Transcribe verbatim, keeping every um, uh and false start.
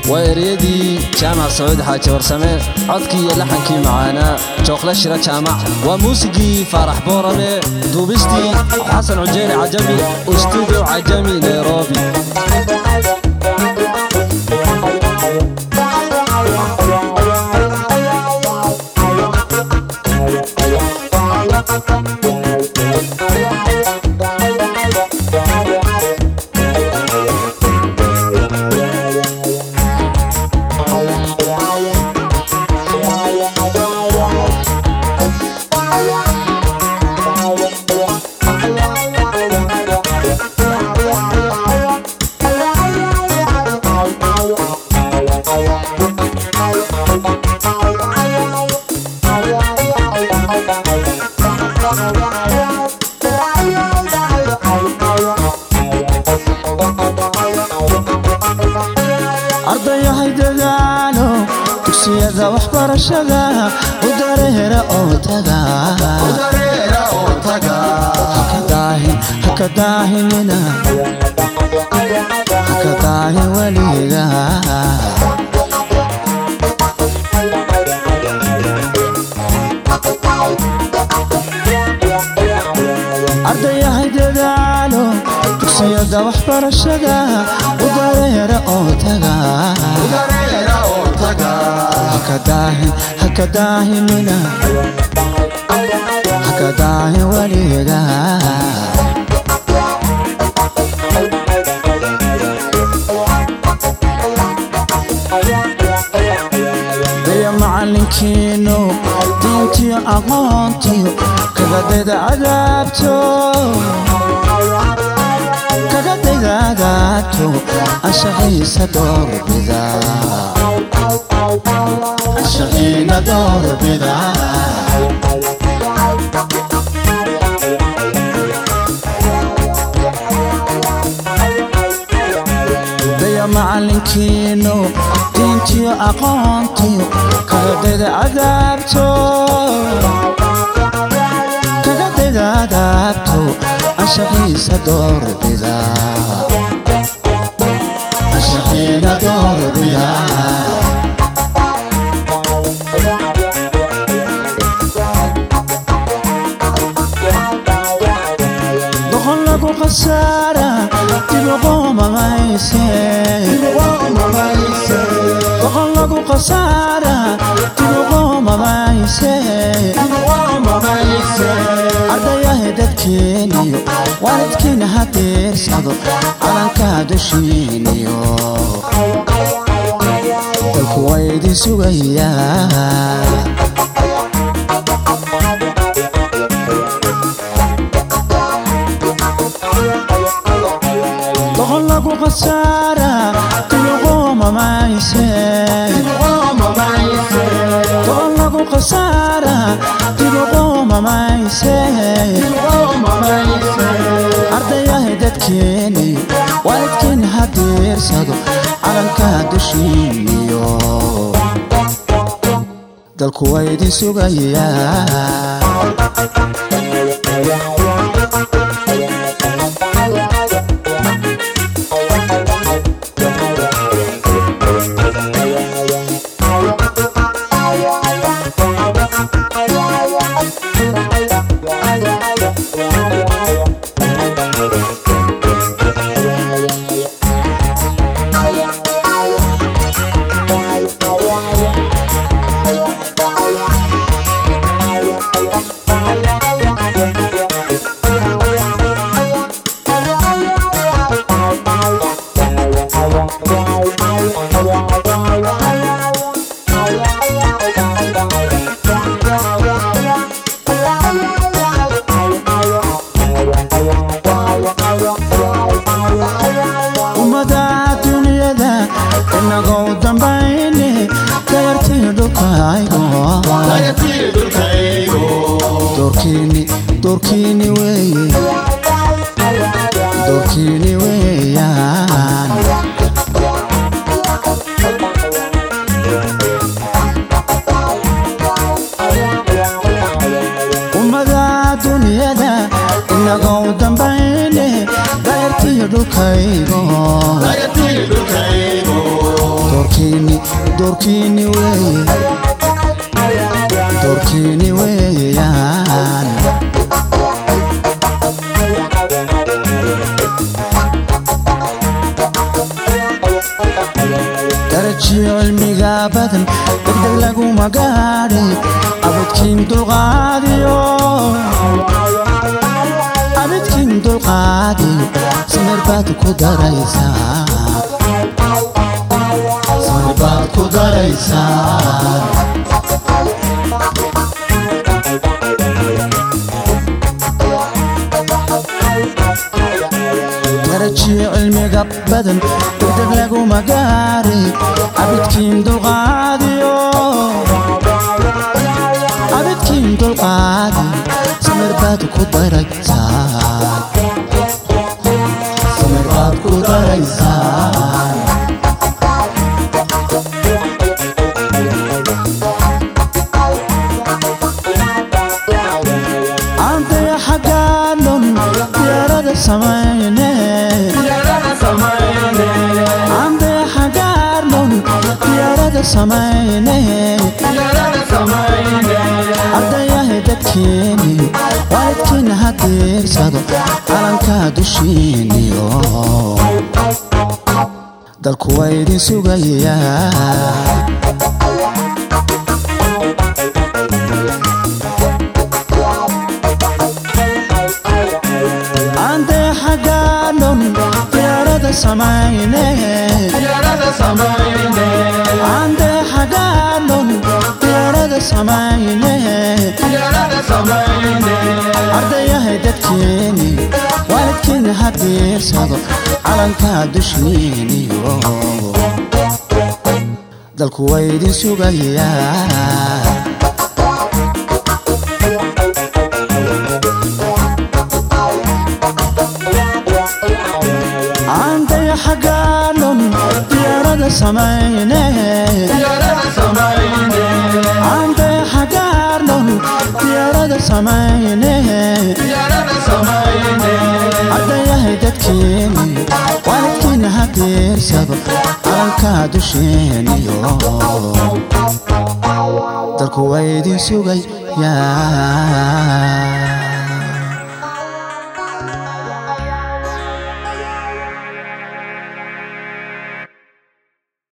وإريدي جامع سعود حاج ورسمه عدكي لحنكي معانا شوخلة شرا جامع وموسيقي فرح بورمي دوبستي حسن عجيري عجمي واستوديو عجمي نيروبي. أرضي هيدغانو تكسيدا وحبر الشغا وداريرا أوتاغا وداريرا أوتاغا هكداهي هكداهي منا هكداهي وليغا أرضي هيدغانو تكسيدا وحبر الشغا وداريرا أوتاغا وداريرا أوتاغا هكداهي هكداهي منا هكداهي وليغا يا معلنكينو دينتي أغانتي كغدد عذابتو كغدد عذابتو أشغيس دور بذا أشغين دور بذا يا معلنكينو دينتي أقانتي كغدد عذابتو كغدد عذابتو أشغيس دور بذا أشغين دور بذا خسارة تبغى ما مايسي تغلق خسارة تبغى ما مايسي أرضي هدتكيني والدكين هاتير صدق على كادوشينيو الكويدي سويا تغلق خسارة تبغى ما مايسي تغلق خسارة تبغى ما مايسي أرضي هدتكيني والدكين هاتير صدق على الكادوشينيو الكويدي سويا دوركيني دوركيني وين دوركيني ويان ومدى دنيا دا إنا قوضا بيني غيرتي دوركيني دوركيني doorkiini weeye doorkiini weeyaan darajiyo cilmiga badan degdeg laguma gaadhin abadkiin dulqaadiyo abadkiin dulqaadiyo samir baad ku daraysaa samir baad ku daraysaa darajiyo cilmiga badan degdeg laguma gaadhin abadkiin dulqaadiyo abadkiin dulqaadiyo samir baad ku daraysaa samir baad ku daraysaa antaya xagaanon diyaarada samayne diyaarada samayne antaya xagaanon diyaarada samayne diyaarada samayne ardayahay dadkeeni waalidkiina ha diirsado calanka dushiiniyo dalku waa idin sugayaa antaya xagaanon diyaarada samayne diyaarada samayne antaya xagaanon diyaarada samayne diyaarada samayne ardayahay dadkeeni waalidkiina ha diirsado calanka dushiiniyo dalku waa idin sugayaa antaya xagaanon diyaarada samayne diyaarada samayne antaya xagaanon diyaarada samayne diyaarada samayne ardayahay dadkeeni waalidkiina ha diirsado calanka dushiiniyo dalku waa idin sugayaa